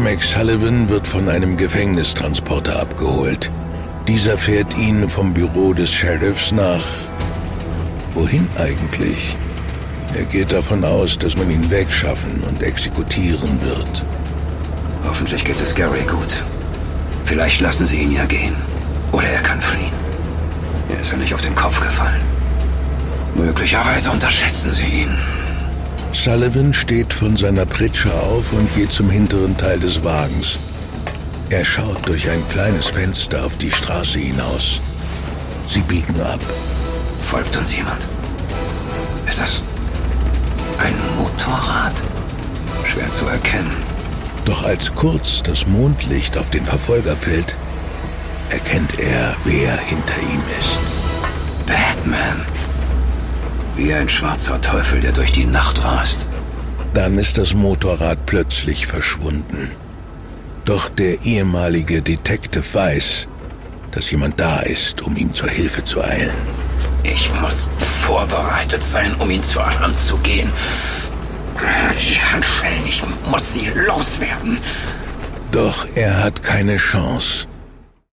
Cormac Sullivan wird von einem Gefängnistransporter abgeholt. Dieser fährt ihn vom Büro des Sheriffs nach... Wohin eigentlich? Er geht davon aus, dass man ihn wegschaffen und exekutieren wird. Hoffentlich geht es Gary gut. Vielleicht lassen sie ihn ja gehen. Oder er kann fliehen. Er ist ja nicht auf den Kopf gefallen. Möglicherweise unterschätzen sie ihn. Sullivan steht von seiner Pritsche auf und geht zum hinteren Teil des Wagens. Er schaut durch ein kleines Fenster auf die Straße hinaus. Sie biegen ab. Folgt uns jemand? Ist das ein Motorrad? Schwer zu erkennen. Doch als kurz das Mondlicht auf den Verfolger fällt, erkennt er, wer hinter ihm ist. Batman. Wie ein schwarzer Teufel, der durch die Nacht rast. Dann ist das Motorrad plötzlich verschwunden. Doch der ehemalige Detective weiß, dass jemand da ist, um ihm zur Hilfe zu eilen. Ich muss vorbereitet sein, um ihn zur Hand zu gehen. Die Handschellen, ich muss sie loswerden. Doch er hat keine Chance.